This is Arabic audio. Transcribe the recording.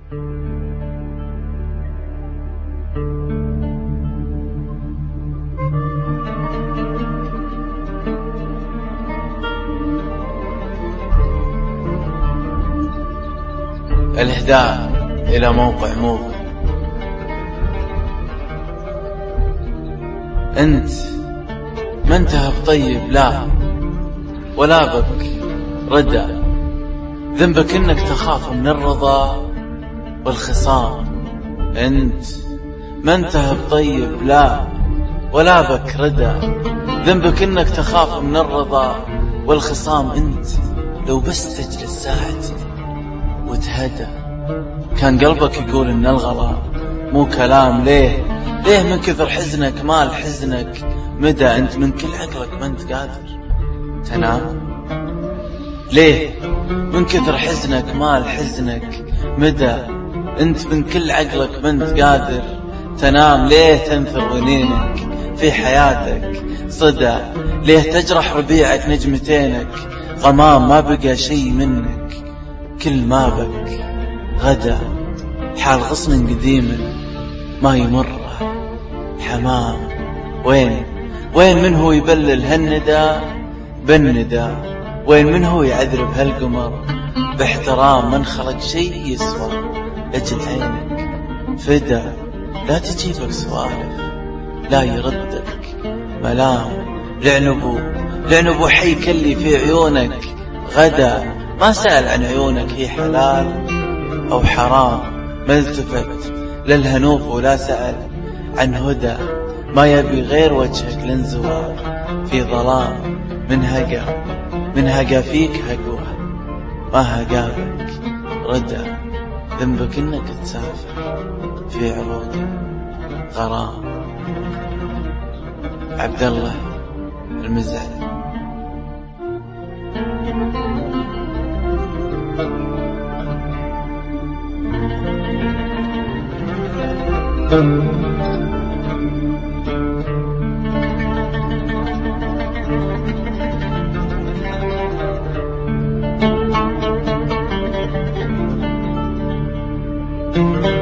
الإهداء إلى موقع موقع. أنت ما انتهى بطيب لا، ولا بك ردى. ذنبك إنك تخاف من الرضا والخصام. أنت ما انتهى بطيب لا، ولا بك ردى. ذنبك إنك تخاف من الرضا والخصام. أنت لو بس تجلس ساعتين وتهدى كان قلبك يقول إن الغلا مو كلام. ليه من كثر حزنك مال حزنك مدى. أنت من كل عقلك ما أنت قادر تنام. ليه من كثر حزنك مال حزنك مدى. أنت من كل عقلك ما أنت قادر تنام. ليه تنثر غنينك في حياتك صدى. ليه تجرح ربيعك نجمتينك غمام. ما بقى شي منك كل ما بك غدا. حال غصن قديم ما يمره حمام. وين من هو يبلل هالندى بالندى. وين من هو يعذرب هالقمر باحترام. من خلق شي يسوى لجل عينك فدا. لا تجيبك سوالف لا يردك ملام. لعنبو حي كلي في عيونك غدا. ما سأل عن عيونك هي حلال أو حرام. ما التفت للهنوف ولا سأل عن هدى. ما يبي غير وجهك لنزوى في ظلام. من هقى فيك هقوه ما هقابك ردى. ذنبك إنك تسافر في عروض غرام. عبد الله المزعل. Thank you.